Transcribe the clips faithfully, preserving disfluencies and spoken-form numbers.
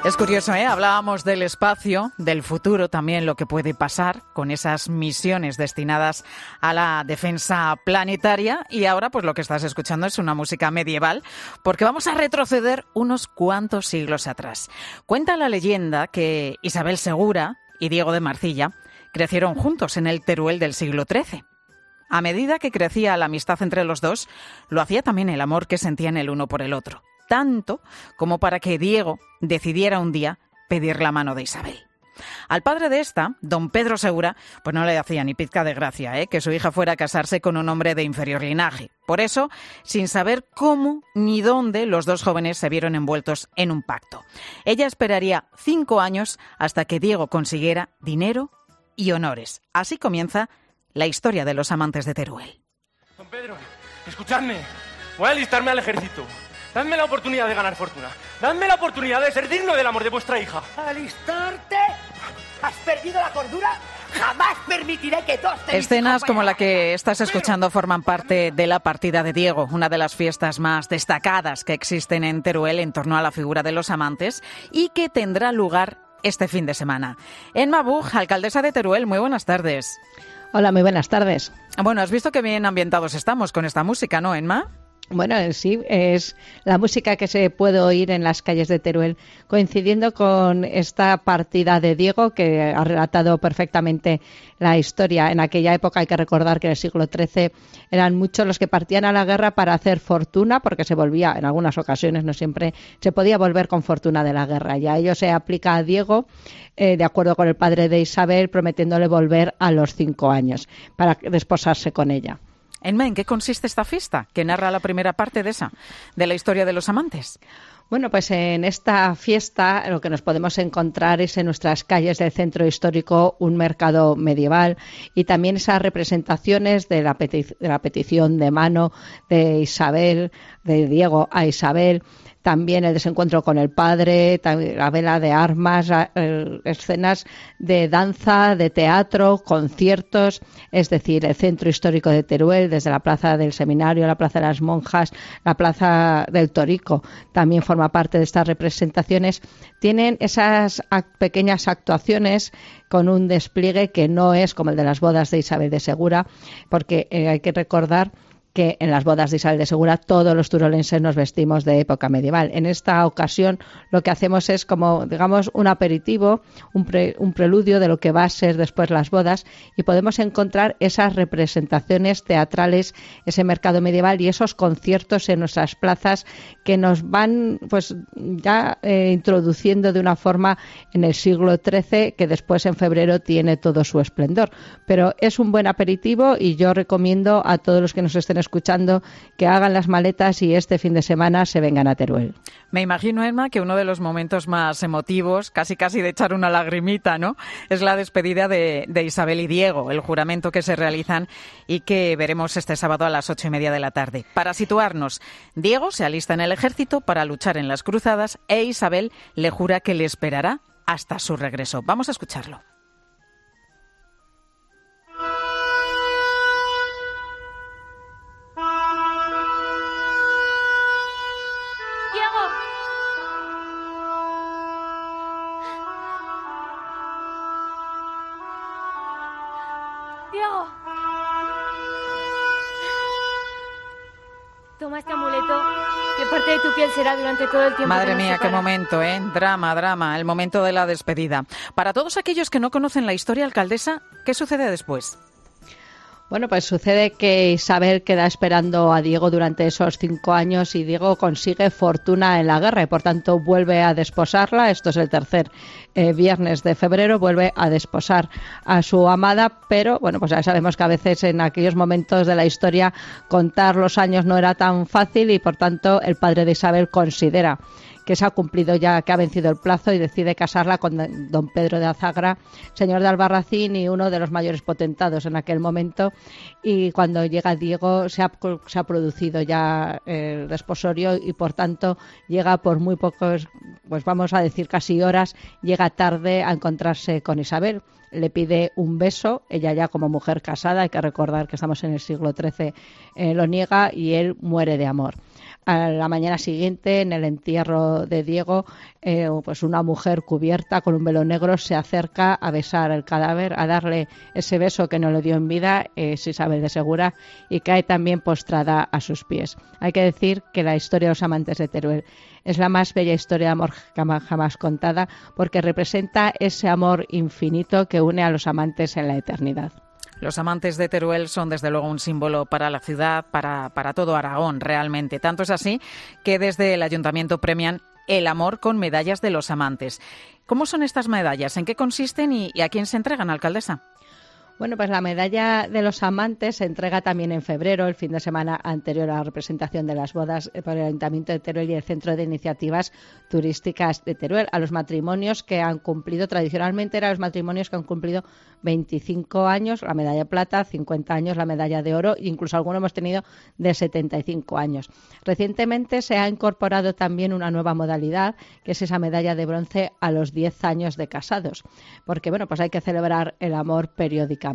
Es curioso, ¿eh? Hablábamos del espacio, del futuro también, lo que puede pasar con esas misiones destinadas a la defensa planetaria. Y ahora, pues lo que estás escuchando es una música medieval, porque vamos a retroceder unos cuantos siglos atrás. Cuenta la leyenda que Isabel Segura y Diego de Marcilla crecieron juntos en el Teruel del siglo trece. A medida que crecía la amistad entre los dos, lo hacía también el amor que sentían el uno por el otro. Tanto como para que Diego decidiera un día pedir la mano de Isabel. Al padre de esta, don Pedro Segura, pues no le hacía ni pizca de gracia ¿eh? que su hija fuera a casarse con un hombre de inferior linaje. Por eso, sin saber cómo ni dónde, los dos jóvenes se vieron envueltos en un pacto. Ella esperaría cinco años hasta que Diego consiguiera dinero y honores. Así comienza la historia de los amantes de Teruel. Don Pedro, escuchadme. Voy a alistarme al ejército. Dadme la oportunidad de ganar fortuna. Dadme la oportunidad de ser digno del amor de vuestra hija. ¿Alistarte? ¿Has perdido la cordura? Jamás permitiré que todos te... Escenas como la que estás escuchando forman parte de la partida de Diego, una de las fiestas más destacadas que existen en Teruel en torno a la figura de los amantes y que tendrá lugar este fin de semana. Enma Buch, alcaldesa de Teruel, muy buenas tardes. Hola, muy buenas tardes. Bueno, has visto que bien ambientados estamos con esta música, ¿no, Enma? Bueno, sí, es la música que se puede oír en las calles de Teruel, coincidiendo con esta partida de Diego, que ha relatado perfectamente la historia. En aquella época hay que recordar que en el siglo trece eran muchos los que partían a la guerra para hacer fortuna, porque se volvía, en algunas ocasiones, no siempre, se podía volver con fortuna de la guerra. Y a ello se aplica a Diego, eh, de acuerdo con el padre de Isabel, prometiéndole volver a los cinco años para desposarse con ella. Enma, ¿en qué consiste esta fiesta que narra la primera parte de esa, de la historia de los amantes? Bueno, pues en esta fiesta lo que nos podemos encontrar es en nuestras calles del centro histórico un mercado medieval y también esas representaciones de la, peti- de la petición de mano de Isabel, de Diego a Isabel. También el desencuentro con el padre, la vela de armas, escenas de danza, de teatro, conciertos, es decir, el centro histórico de Teruel, desde la plaza del Seminario, la plaza de las Monjas, la plaza del Torico, también forma parte de estas representaciones. Tienen esas pequeñas actuaciones con un despliegue que no es como el de las bodas de Isabel de Segura, porque eh, hay que recordar que en las bodas de Isabel de Segura todos los turolenses nos vestimos de época medieval. En esta ocasión lo que hacemos es como, digamos, un aperitivo, un, pre, un preludio de lo que va a ser después las bodas y podemos encontrar esas representaciones teatrales, ese mercado medieval y esos conciertos en nuestras plazas que nos van pues ya eh, introduciendo de una forma en el siglo trece que después en febrero tiene todo su esplendor. Pero es un buen aperitivo y yo recomiendo a todos los que nos estén escuchando que hagan las maletas y este fin de semana se vengan a Teruel. Me imagino, Emma, que uno de los momentos más emotivos, casi casi de echar una lagrimita, ¿no?, es la despedida de, de Isabel y Diego, el juramento que se realizan y que veremos este sábado a las ocho y media de la tarde. Para situarnos, Diego se alista en el ejército para luchar en las cruzadas e Isabel le jura que le esperará hasta su regreso. Vamos a escucharlo. Diego. Toma este amuleto. ¿Qué parte de tu piel será durante todo el tiempo? Madre mía, qué momento, ¿eh? Drama, drama, el momento de la despedida. Para todos aquellos que no conocen la historia, alcaldesa, ¿qué sucede después? Bueno, pues sucede que Isabel queda esperando a Diego durante esos cinco años y Diego consigue fortuna en la guerra y por tanto vuelve a desposarla. Esto es el tercer eh, viernes de febrero, vuelve a desposar a su amada, pero bueno, pues ya sabemos que a veces en aquellos momentos de la historia contar los años no era tan fácil y por tanto el padre de Isabel considera que se ha cumplido ya, que ha vencido el plazo y decide casarla con don Pedro de Azagra, señor de Albarracín y uno de los mayores potentados en aquel momento. Y cuando llega Diego se ha, se ha producido ya el desposorio y por tanto llega por muy pocos, pues vamos a decir casi horas, llega tarde a encontrarse con Isabel. Le pide un beso, ella ya como mujer casada, hay que recordar que estamos en el siglo trece, eh, lo niega y él muere de amor. A la mañana siguiente, en el entierro de Diego, eh, pues una mujer cubierta con un velo negro se acerca a besar el cadáver, a darle ese beso que no le dio en vida, es Isabel de Segura, y cae también postrada a sus pies. Hay que decir que la historia de los amantes de Teruel es la más bella historia de amor jamás contada, porque representa ese amor infinito que une a los amantes en la eternidad. Los amantes de Teruel son desde luego un símbolo para la ciudad, para, para todo Aragón realmente. Tanto es así que desde el Ayuntamiento premian el amor con medallas de los amantes. ¿Cómo son estas medallas? ¿En qué consisten y, y a quién se entregan, alcaldesa? Bueno, pues la medalla de los amantes se entrega también en febrero, el fin de semana anterior a la representación de las bodas por el Ayuntamiento de Teruel y el Centro de Iniciativas Turísticas de Teruel, a los matrimonios que han cumplido, tradicionalmente eran los matrimonios que han cumplido veinticinco años, la medalla de plata, cincuenta años, la medalla de oro, incluso algunos hemos tenido de setenta y cinco años. Recientemente se ha incorporado también una nueva modalidad, que es esa medalla de bronce a los diez años de casados, porque bueno, pues hay que celebrar el amor periódicamente.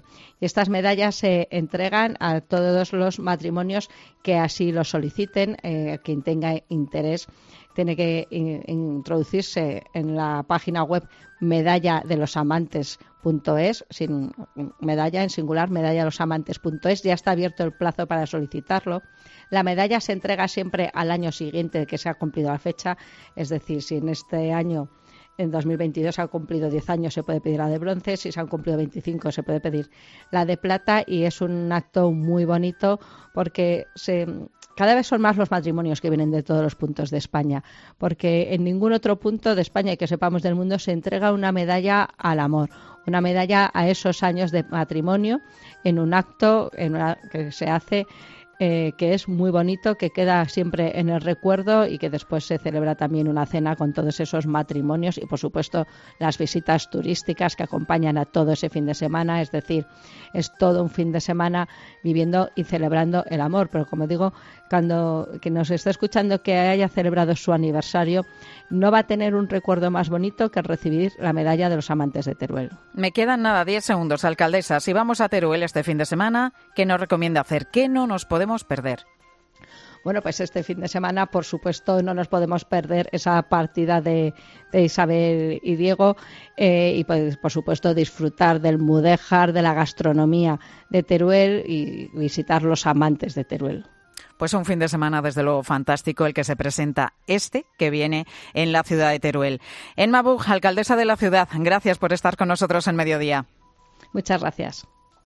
Y estas medallas se entregan a todos los matrimonios que así lo soliciten. Eh, quien tenga interés tiene que in- introducirse en la página web medalla de los amantes punto es, sin medalla en singular, medalla de los amantes punto es. Ya está abierto el plazo para solicitarlo. La medalla se entrega siempre al año siguiente de que se ha cumplido la fecha, es decir, si en este año, en dos mil veintidós, se han cumplido diez años, se puede pedir la de bronce, si se han cumplido veinticinco se puede pedir la de plata, y es un acto muy bonito porque se, cada vez son más los matrimonios que vienen de todos los puntos de España, porque en ningún otro punto de España y que sepamos del mundo se entrega una medalla al amor, una medalla a esos años de matrimonio en un acto en una, que se hace Eh, que es muy bonito, que queda siempre en el recuerdo y que después se celebra también una cena con todos esos matrimonios y, por supuesto, las visitas turísticas que acompañan a todo ese fin de semana. Es decir, es todo un fin de semana viviendo y celebrando el amor. Pero, como digo, cuando que nos está escuchando que haya celebrado su aniversario, no va a tener un recuerdo más bonito que recibir la medalla de los amantes de Teruel. Me quedan nada, diez segundos, alcaldesa. Si vamos a Teruel este fin de semana, ¿qué nos recomienda hacer? ¿Qué no nos podemos perder? Bueno, pues este fin de semana, por supuesto, no nos podemos perder esa partida de, de Isabel y Diego eh, y, pues, por supuesto, disfrutar del mudéjar, de la gastronomía de Teruel y visitar los amantes de Teruel. Pues un fin de semana, desde luego, fantástico el que se presenta este, que viene en la ciudad de Teruel. Enma Buch, alcaldesa de la ciudad, gracias por estar con nosotros en Mediodía. Muchas gracias.